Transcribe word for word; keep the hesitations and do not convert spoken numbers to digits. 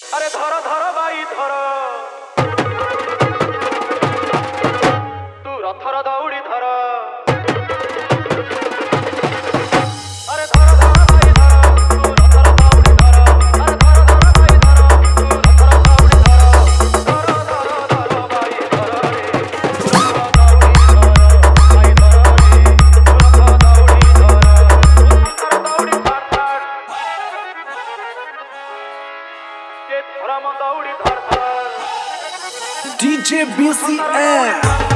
अरे धर धर बाई धर तू रथर दौड़ी धर अरे धर धर बाई धर तू रथर दौड़ी धर अरे धर धर बाई धर तू रथर दौड़ी धर धर धर धर बाई धर रे तू रथर दौड़ी धर बाई धर रे तू रथर दौड़ी धर तू रथर दौड़ी धर धर के धरम दौड़ी धर धर D J B C M